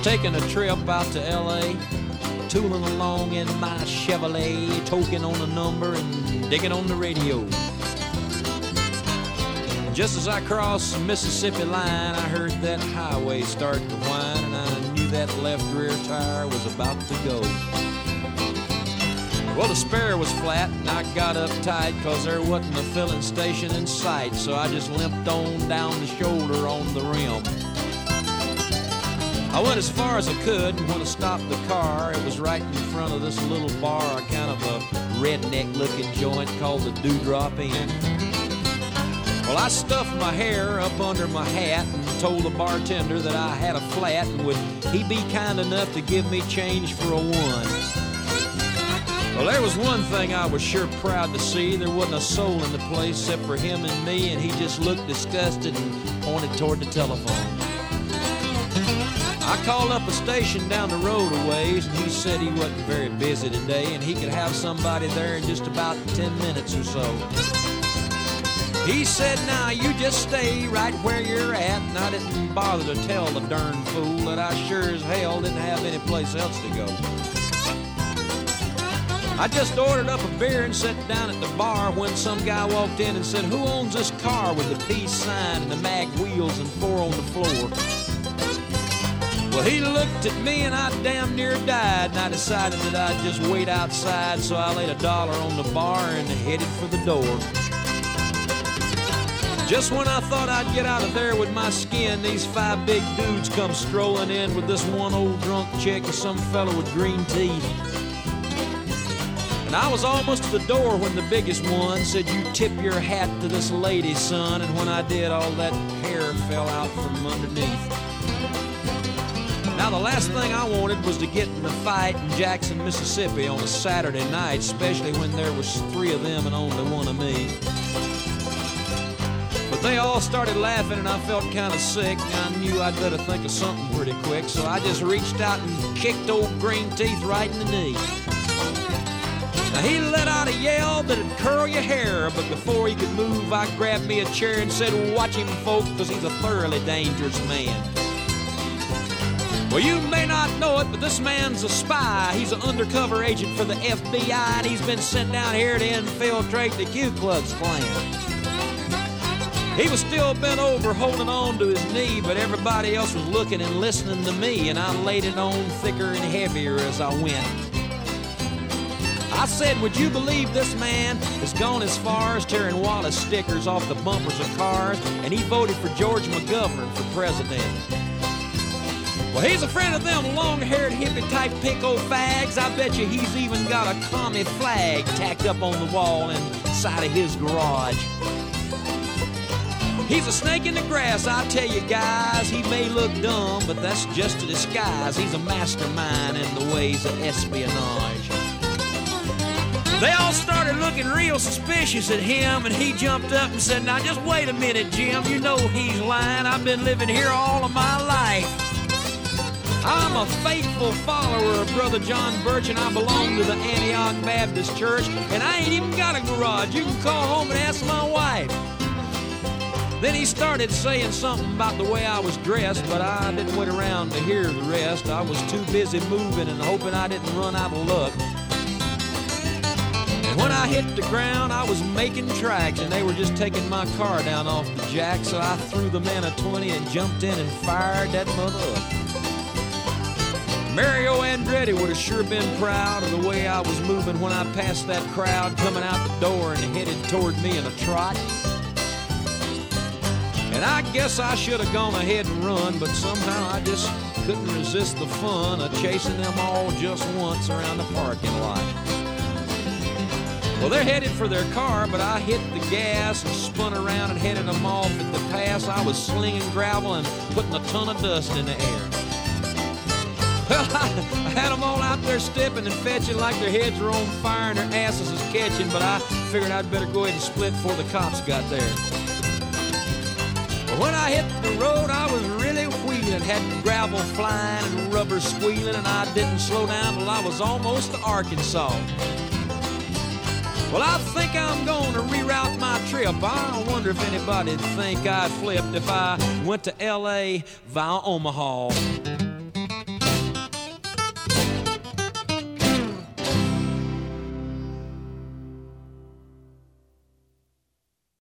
taking a trip out to L.A., tooling along in my Chevrolet, toking on a number and digging on the radio. Just as I crossed the Mississippi line, I heard that highway start to whine, and I knew that left rear tire was about to go. Well, the spare was flat, and I got uptight, 'cause there wasn't a filling station in sight, so I just limped on down the shoulder on the rim. I went as far as I could, and when I stopped the car, it was right in front of this little bar, kind of a redneck-looking joint called the Dewdrop Inn. Well, I stuffed my hair up under my hat and told the bartender that I had a flat, and would he be kind enough to give me change for a one. Well, there was one thing I was sure proud to see. There wasn't a soul in the place except for him and me, and he just looked disgusted and pointed toward the telephone. I called up a station down the road a ways, and he said he wasn't very busy today, and he could have somebody there in just about 10 minutes or so. He said, now you just stay right where you're at, and I didn't bother to tell the darn fool that I sure as hell didn't have any place else to go. I just ordered up a beer and sat down at the bar when some guy walked in and said, who owns this car with the peace sign and the mag wheels and 4 on the floor? Well, he looked at me and I damn near died, and I decided that I'd just wait outside, so I laid $1 on the bar and headed for the door. Just when I thought I'd get out of there with my skin, these 5 big dudes come strolling in with this one old drunk chick and some fellow with green teeth. And I was almost to the door when the biggest one said, you tip your hat to this lady, son, and when I did, all that hair fell out from underneath. Now, the last thing I wanted was to get in a fight in Jackson, Mississippi on a Saturday night, especially when there was 3 of them and only 1 of me. But they all started laughing, and I felt kind of sick. I knew I'd better think of something pretty quick, so I just reached out and kicked old Green Teeth right in the knee. Now, he let out a yell that'd curl your hair, but before he could move, I grabbed me a chair and said, watch him, folks, because he's a thoroughly dangerous man. Well, you may not know it, but this man's a spy. He's an undercover agent for the FBI, and he's been sent down here to infiltrate the Ku Klux Klan. He was still bent over, holding on to his knee, but everybody else was looking and listening to me, and I laid it on thicker and heavier as I went. I said, would you believe this man has gone as far as tearing Wallace stickers off the bumpers of cars, and he voted for George McGovern for president. Well, he's a friend of them long-haired hippie-type pinko fags. I bet you he's even got a commie flag tacked up on the wall inside of his garage. He's a snake in the grass, I tell you guys. He may look dumb, but that's just a disguise. He's a mastermind in the ways of espionage. They all started looking real suspicious at him, and he jumped up and said, now just wait a minute, Jim. You know he's lying. I've been living here all of my life. I'm a faithful follower of Brother John Birch, and I belong to the Antioch Baptist Church, and I ain't even got a garage. You can call home and ask my wife. Then he started saying something about the way I was dressed, but I didn't wait around to hear the rest. I was too busy moving and hoping I didn't run out of luck. And when I hit the ground, I was making tracks, and they were just taking my car down off the jack, so I threw the man a 20 and jumped in and fired that mother up. Mario Andretti would have sure been proud of the way I was moving when I passed that crowd coming out the door and headed toward me in a trot. And I guess I should have gone ahead and run, but somehow I just couldn't resist the fun of chasing them all just once around the parking lot. Well, they're headed for their car, but I hit the gas and spun around and headed them off at the pass. I was slinging gravel and putting a ton of dust in the air. Well, I had them all out there stepping and fetching like their heads were on fire and their asses was catching, but I figured I'd better go ahead and split before the cops got there. But when I hit the road, I was really wheeling, had gravel flying and rubber squealing, and I didn't slow down till I was almost to Arkansas. Well, I think I'm going to reroute my trip. I wonder if anybody'd think I'd flipped if I went to L.A. via Omaha.